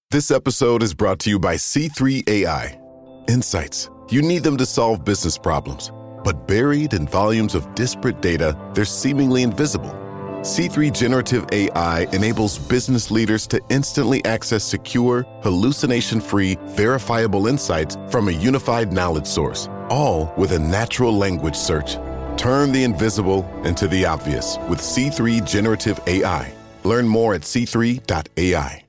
This episode is brought to you by C3 AI. Insights. You need them to solve business problems. But buried in volumes of disparate data, they're seemingly invisible. C3 Generative AI enables business leaders to instantly access secure, hallucination-free, verifiable insights from a unified knowledge source, all with a natural language search. Turn the invisible into the obvious with C3 Generative AI. Learn more at c3.ai.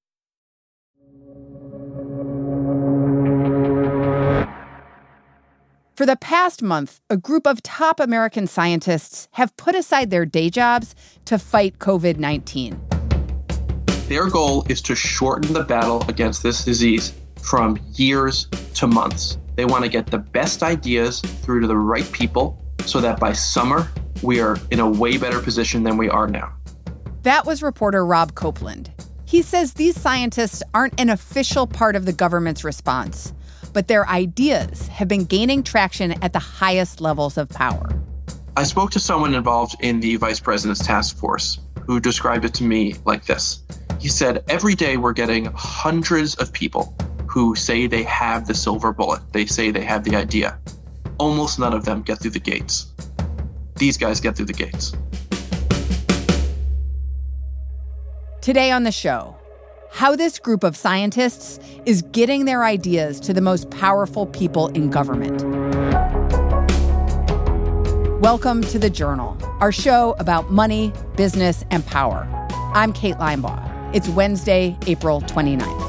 For the past month, a group of top American scientists have put aside their day jobs to fight COVID-19. Their goal is to shorten the battle against this disease from years to months. They want to get the best ideas through to the right people so that by summer, we are in a way better position than we are now. That was reporter Rob Copeland. He says these scientists aren't an official part of the government's response, but their ideas have been gaining traction at the highest levels of power. I spoke to someone involved in the vice president's task force who described it to me like this. He said, every day we're getting hundreds of people who say they have the silver bullet. They say they have the idea. Almost none of them get through the gates. These guys get through the gates. Today on the show, how this group of scientists is getting their ideas to the most powerful people in government. Welcome to The Journal, our show about money, business, and power. I'm Kate Linebaugh. It's Wednesday, April 29th.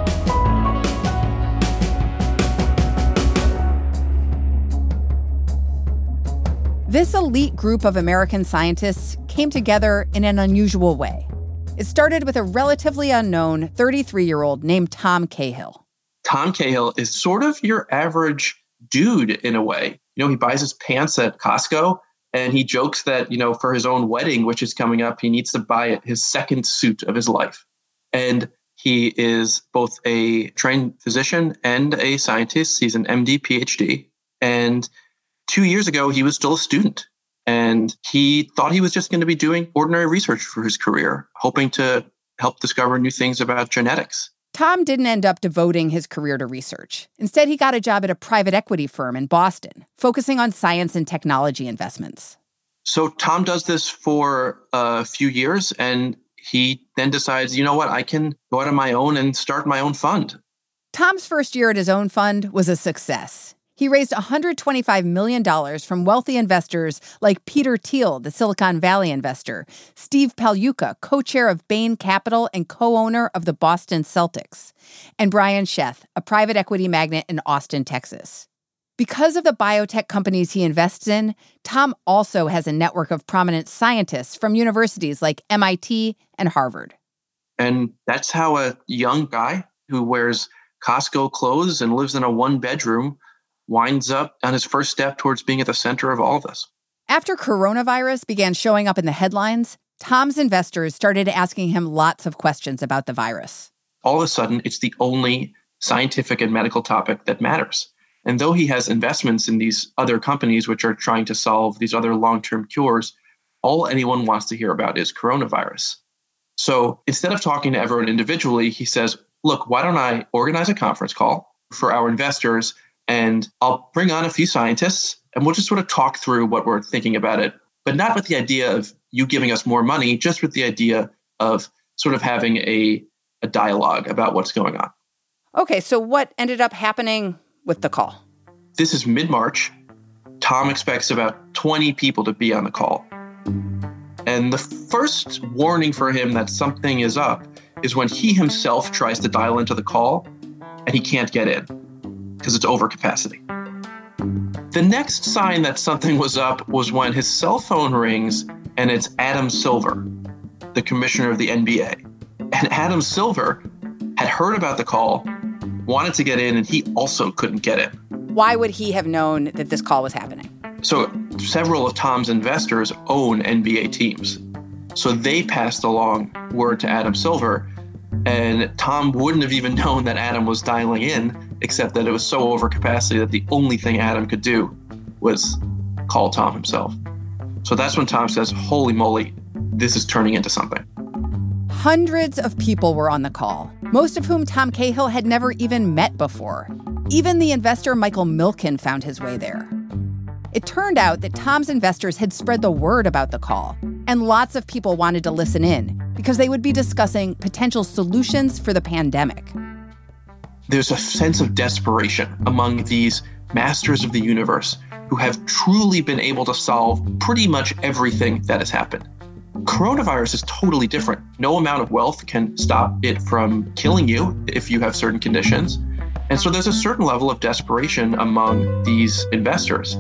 This elite group of American scientists came together in an unusual way. It started with a relatively unknown 33-year-old named Tom Cahill. Tom Cahill is sort of your average dude in a way. You know, he buys his pants at Costco and he jokes that, you know, for his own wedding, which is coming up, he needs to buy his second suit of his life. And he is both a trained physician and a scientist. He's an MD, PhD. And 2 years ago, he was still a student. And he thought he was just going to be doing ordinary research for his career, hoping to help discover new things about genetics. Tom didn't end up devoting his career to research. Instead, he got a job at a private equity firm in Boston, focusing on science and technology investments. So Tom does this for a few years, and he then decides, you know what, I can go out on my own and start my own fund. Tom's first year at his own fund was a success. He raised $125 million from wealthy investors like Peter Thiel, the Silicon Valley investor, Steve Pagliuca, co-chair of Bain Capital and co-owner of the Boston Celtics, and Brian Sheth, a private equity magnate in Austin, Texas. Because of the biotech companies he invests in, Tom also has a network of prominent scientists from universities like MIT and Harvard. And that's how a young guy who wears Costco clothes and lives in a one-bedroom winds up on his first step towards being at the center of all of this. After coronavirus began showing up in the headlines, Tom's investors started asking him lots of questions about the virus. All of a sudden, it's the only scientific and medical topic that matters. And though he has investments in these other companies which are trying to solve these other long-term cures, all anyone wants to hear about is coronavirus. So instead of talking to everyone individually, he says, look, why don't I organize a conference call for our investors, and I'll bring on a few scientists and we'll just sort of talk through what we're thinking about it, but not with the idea of you giving us more money, just with the idea of sort of having a dialogue about what's going on. Okay, so what ended up happening with the call? This is mid-March. Tom expects about 20 people to be on the call. And the first warning for him that something is up is when he himself tries to dial into the call and he can't get in, because it's overcapacity. The next sign that something was up was when his cell phone rings and it's Adam Silver, the commissioner of the NBA. And Adam Silver had heard about the call, wanted to get in, and he also couldn't get in. Why would he have known that this call was happening? So several of Tom's investors own NBA teams. So they passed along word to Adam Silver, and Tom wouldn't have even known that Adam was dialing in, except that it was so over capacity that the only thing Adam could do was call Tom himself. So that's when Tom says, holy moly, this is turning into something. Hundreds of people were on the call. most of whom Tom Cahill had never even met before. Even the investor Michael Milken found his way there. It turned out that Tom's investors had spread the word about the call, and lots of people wanted to listen in because they would be discussing potential solutions for the pandemic. There's a sense of desperation among these masters of the universe who have truly been able to solve pretty much everything that has happened. Coronavirus is totally different. No amount of wealth can stop it from killing you if you have certain conditions. And so there's a certain level of desperation among these investors.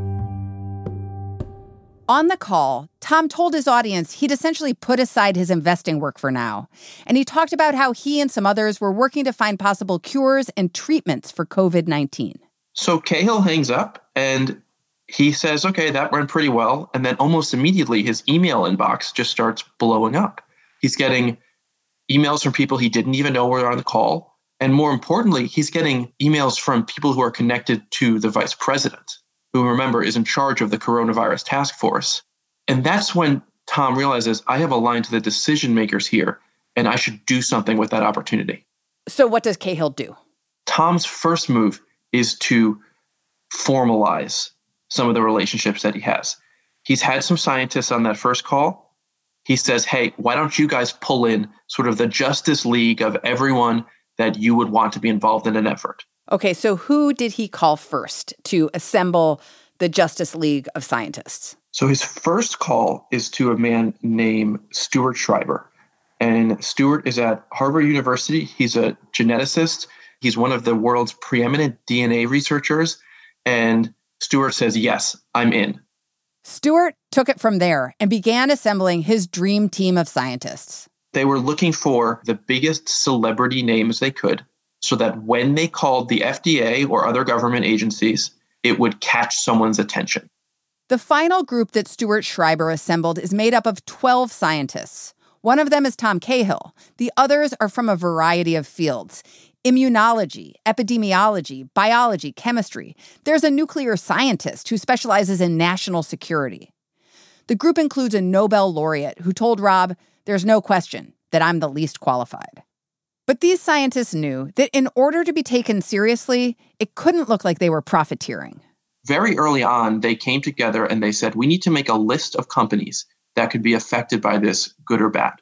On the call, Tom told his audience he'd essentially put aside his investing work for now. And he talked about how he and some others were working to find possible cures and treatments for COVID-19. So Cahill hangs up and he says, okay, that went pretty well. And then almost immediately, his email inbox just starts blowing up. He's getting emails from people he didn't even know were on the call. And more importantly, he's getting emails from people who are connected to the vice president, who, remember, is in charge of the coronavirus task force. And that's when Tom realizes, I have a line to the decision makers here, and I should do something with that opportunity. So what does Cahill do? Tom's first move is to formalize some of the relationships that he has. He's had some scientists on that first call. He says, hey, why don't you guys pull in sort of the Justice League of everyone that you would want to be involved in an effort? Okay, so who did he call first to assemble the Justice League of Scientists? So his first call is to a man named Stuart Schreiber. And Stuart is at Harvard University. He's a geneticist. He's one of the world's preeminent DNA researchers. And Stuart says, yes, I'm in. Stuart took it from there and began assembling his dream team of scientists. They were looking for the biggest celebrity names they could so that when they called the FDA or other government agencies, it would catch someone's attention. The final group that Stuart Schreiber assembled is made up of 12 scientists. One of them is Tom Cahill. The others are from a variety of fields: immunology, epidemiology, biology, chemistry. There's a nuclear scientist who specializes in national security. The group includes a Nobel laureate who told Rob, there's no question that I'm the least qualified. But these scientists knew that in order to be taken seriously, it couldn't look like they were profiteering. Very early on, they came together and they said, we need to make a list of companies that could be affected by this, good or bad.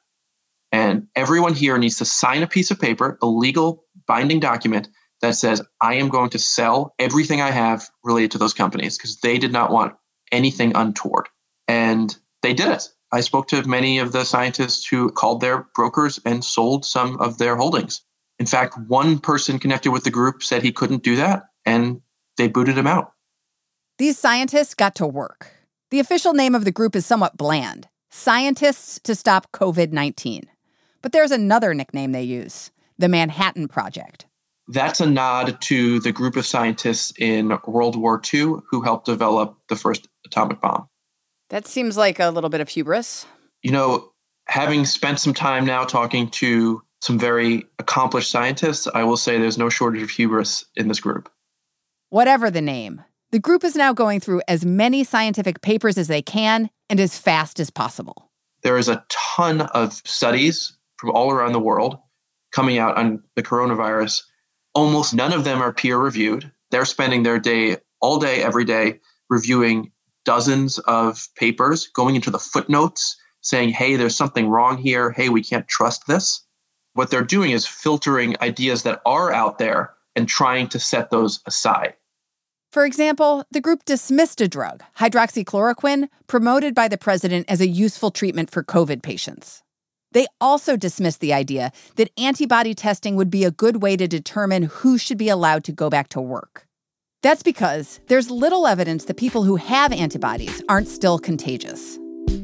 And everyone here needs to sign a piece of paper, a legal binding document that says, I am going to sell everything I have related to those companies, because they did not want anything untoward. And they did it. I spoke to many of the scientists who called their brokers and sold some of their holdings. In fact, one person connected with the group said he couldn't do that, and they booted him out. These scientists got to work. The official name of the group is somewhat bland: Scientists to Stop COVID-19. But there's another nickname they use: the Manhattan Project. That's a nod to the group of scientists in World War II who helped develop the first atomic bomb. That seems like a little bit of hubris. You know, having spent some time now talking to some very accomplished scientists, I will say there's no shortage of hubris in this group. Whatever the name, the group is now going through as many scientific papers as they can and as fast as possible. There is a ton of studies from all around the world coming out on the coronavirus. Almost none of them are peer-reviewed. They're spending their day, all day, every day, reviewing dozens of papers, going into the footnotes, saying, hey, there's something wrong here. Hey, we can't trust this. What they're doing is filtering ideas that are out there and trying to set those aside. For example, the group dismissed a drug, hydroxychloroquine, promoted by the president as a useful treatment for COVID patients. They also dismissed the idea that antibody testing would be a good way to determine who should be allowed to go back to work. That's because there's little evidence that people who have antibodies aren't still contagious.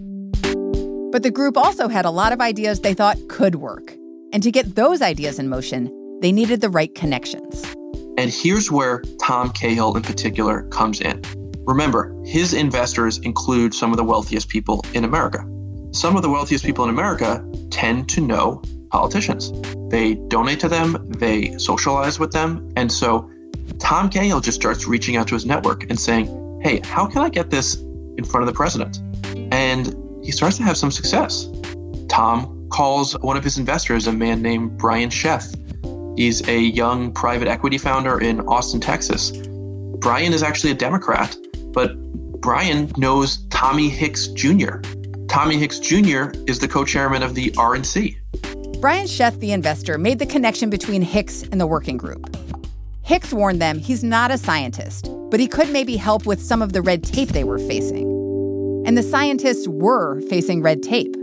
But the group also had a lot of ideas they thought could work. And to get those ideas in motion, they needed the right connections. And here's where Tom Cahill in particular comes in. Remember, his investors include some of the wealthiest people in America. Some of the wealthiest people in America tend to know politicians. They donate to them, they socialize with them. And so Tom Cahill just starts reaching out to his network and saying, hey, how can I get this in front of the president? And he starts to have some success. Tom calls one of his investors, a man named Brian Sheth. He's a young private equity founder in Austin, Texas. Brian is actually a Democrat, but Brian knows Tommy Hicks Jr. Tommy Hicks Jr. is the co-chairman of the RNC. Brian Sheth, the investor, made the connection between Hicks and the working group. Hicks warned them he's not a scientist, but he could maybe help with some of the red tape they were facing. And the scientists were facing red tape.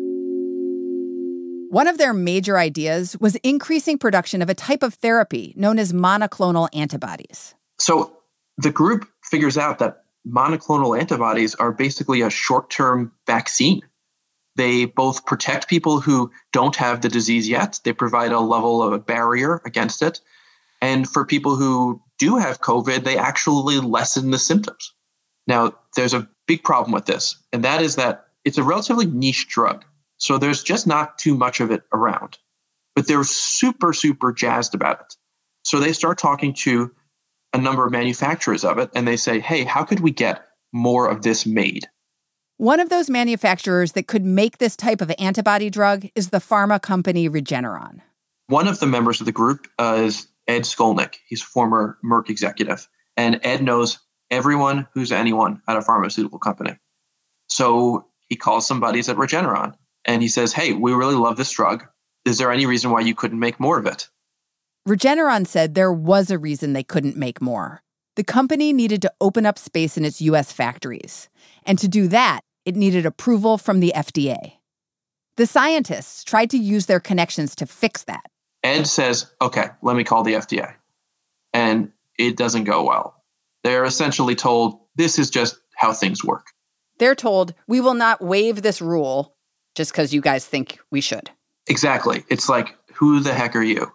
One of their major ideas was increasing production of a type of therapy known as monoclonal antibodies. So the group figures out that monoclonal antibodies are basically a short-term vaccine. They both protect people who don't have the disease yet. They provide a level of a barrier against it. And for people who do have COVID, they actually lessen the symptoms. Now, there's a big problem with this, and that is that it's a relatively niche drug. So there's just not too much of it around. But they're super, super jazzed about it. So they start talking to a number of manufacturers of it, and they say, hey, how could we get more of this made? One of those manufacturers that could make this type of antibody drug is the pharma company Regeneron. One of the members of the group is Ed Skolnick. He's a former Merck executive. And Ed knows everyone who's anyone at a pharmaceutical company. So he calls some buddies at Regeneron and he says, hey, we really love this drug. Is there any reason why you couldn't make more of it? Regeneron said there was a reason they couldn't make more. The company needed to open up space in its U.S. factories. And to do that, it needed approval from the FDA. The scientists tried to use their connections to fix that. Ed says, okay, let me call the FDA. And it doesn't go well. They're essentially told, this is just how things work. They're told, we will not waive this rule just because you guys think we should. Exactly. It's like, who the heck are you?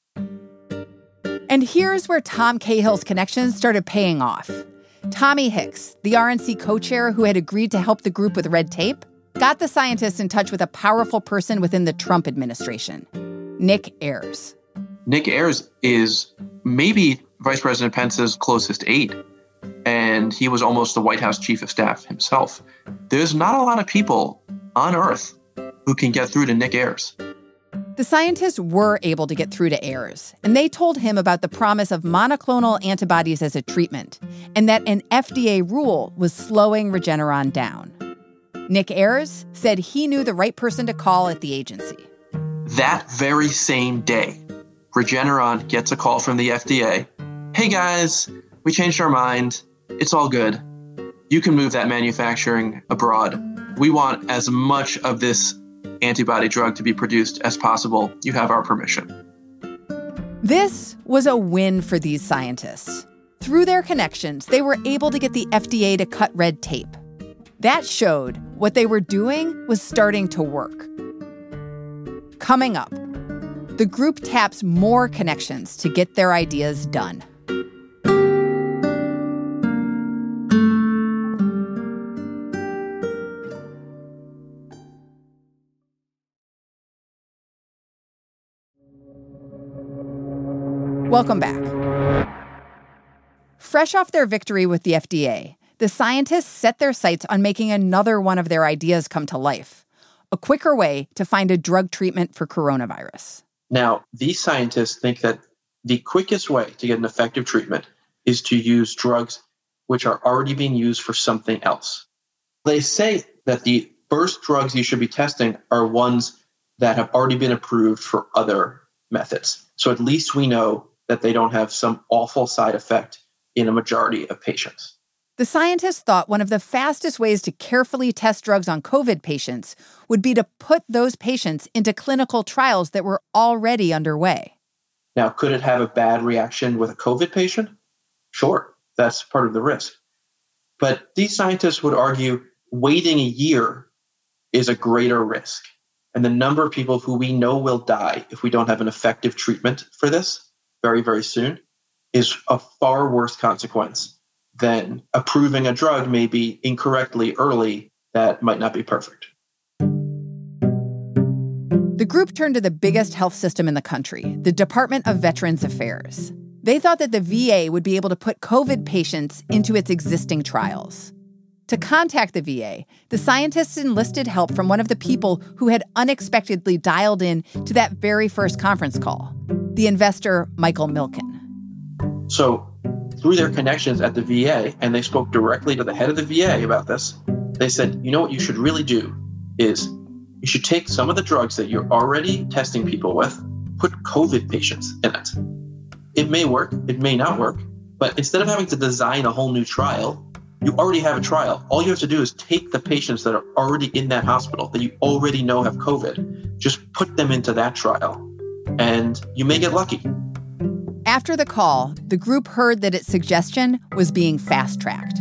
And here's where Tom Cahill's connections started paying off. Tommy Hicks, the RNC co-chair who had agreed to help the group with red tape, got the scientists in touch with a powerful person within the Trump administration, Nick Ayers. Nick Ayers is maybe Vice President Pence's closest aide, and he was almost the White House chief of staff himself. There's not a lot of people on Earth who can get through to Nick Ayers. The scientists were able to get through to Ayers, and they told him about the promise of monoclonal antibodies as a treatment, and that an FDA rule was slowing Regeneron down. Nick Ayers said he knew the right person to call at the agency. That very same day, Regeneron gets a call from the FDA. Hey guys, we changed our mind. It's all good. You can move that manufacturing abroad. We want as much of this antibody drug to be produced as possible. You have our permission. This was a win for these scientists. Through their connections, they were able to get the FDA to cut red tape. That showed what they were doing was starting to work. Coming up, the group taps more connections to get their ideas done. Welcome back. Fresh off their victory with the FDA, the scientists set their sights on making another one of their ideas come to life, a quicker way to find a drug treatment for coronavirus. Now, these scientists think that the quickest way to get an effective treatment is to use drugs which are already being used for something else. They say that the first drugs you should be testing are ones that have already been approved for other methods. So at least we know that they don't have some awful side effect in a majority of patients. The scientists thought one of the fastest ways to carefully test drugs on COVID patients would be to put those patients into clinical trials that were already underway. Now, could it have a bad reaction with a COVID patient? Sure, that's part of the risk. But these scientists would argue waiting a year is a greater risk. And the number of people who we know will die if we don't have an effective treatment for this very, very soon is a far worse consequence than approving a drug maybe incorrectly early that might not be perfect. The group turned to the biggest health system in the country, the Department of Veterans Affairs. They thought that the VA would be able to put COVID patients into its existing trials. To contact the VA, the scientists enlisted help from one of the people who had unexpectedly dialed in to that very first conference call, the investor Michael Milken. So through their connections at the VA, and they spoke directly to the head of the VA about this, they said, you know what you should really do is you should take some of the drugs that you're already testing people with, put COVID patients in it. It may work, it may not work, but instead of having to design a whole new trial, you already have a trial. All you have to do is take the patients that are already in that hospital that you already know have COVID, just put them into that trial, and you may get lucky. After the call, the group heard that its suggestion was being fast-tracked.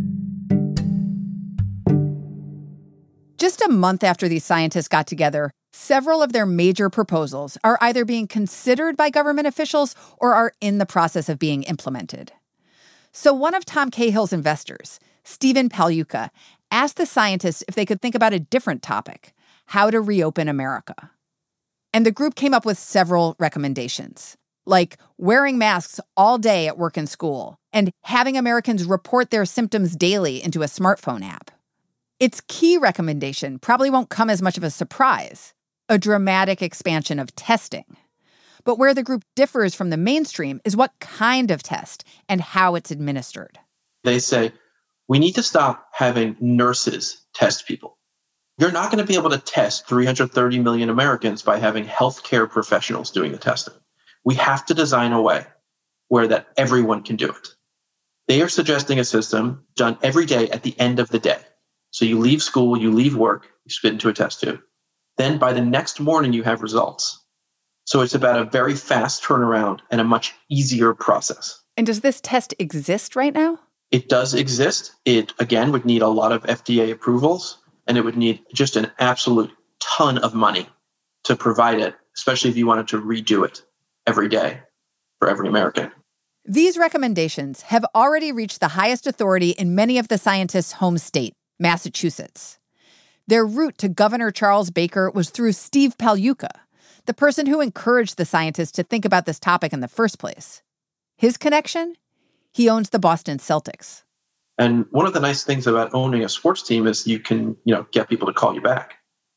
Just a month after these scientists got together, several of their major proposals are either being considered by government officials or are in the process of being implemented. So one of Tom Cahill's investors, Stephen Pagliuca, asked the scientists if they could think about a different topic, how to reopen America. And the group came up with several recommendations, like wearing masks all day at work and school and having Americans report their symptoms daily into a smartphone app. Its key recommendation probably won't come as much of a surprise, a dramatic expansion of testing. But where the group differs from the mainstream is what kind of test and how it's administered. They say, we need to stop having nurses test people. You're not going to be able to test 330 million Americans by having healthcare professionals doing the testing. We have to design a way where that everyone can do it. They are suggesting a system done every day at the end of the day. So you leave school, you leave work, you spit into a test tube. Then by the next morning, you have results. So it's about a very fast turnaround and a much easier process. And does this test exist right now? It does exist. It, again, would need a lot of FDA approvals, and it would need just an absolute ton of money to provide it, especially if you wanted to redo it every day for every American. These recommendations have already reached the highest authority in many of the scientists' home state, Massachusetts. Their route to Governor Charles Baker was through Steve Pagliuca, the person who encouraged the scientists to think about this topic in the first place. His connection? He owns the Boston Celtics. And one of the nice things about owning a sports team is you can, get people to call you back.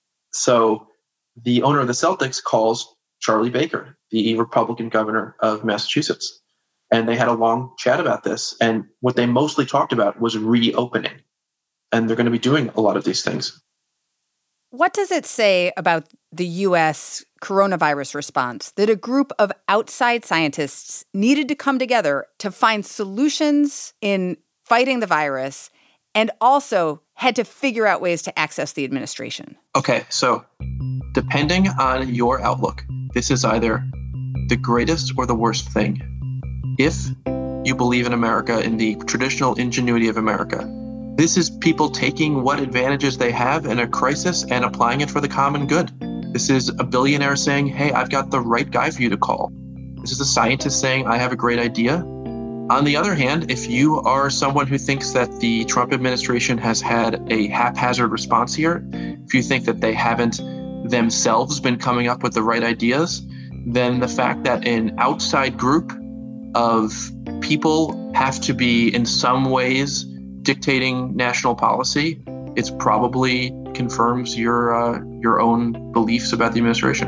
So the owner of the Celtics calls Charlie Baker, the Republican governor of Massachusetts. And they had a long chat about this. And what they mostly talked about was reopening. And they're going to be doing a lot of these things. What does it say about the U.S. coronavirus response that a group of outside scientists needed to come together to find solutions in fighting the virus and also had to figure out ways to access the administration? Okay, so depending on your outlook, this is either the greatest or the worst thing. If you believe in America, in the traditional ingenuity of America, this is people taking what advantages they have in a crisis and applying it for the common good. This is a billionaire saying, hey, I've got the right guy for you to call. This is a scientist saying, I have a great idea. On the other hand, if you are someone who thinks that the Trump administration has had a haphazard response here, if you think that they haven't themselves been coming up with the right ideas, then the fact that an outside group of people have to be in some ways dictating national policy, it probably confirms your own beliefs about the administration.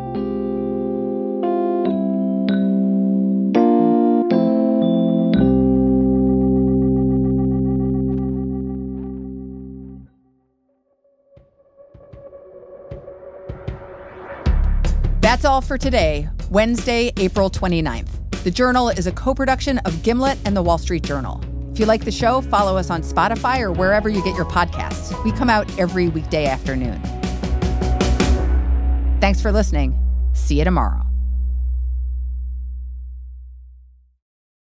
That's all for today, Wednesday, April 29th. The Journal is a co-production of Gimlet and The Wall Street Journal. If you like the show, follow us on Spotify or wherever you get your podcasts. We come out every weekday afternoon. Thanks for listening. See you tomorrow.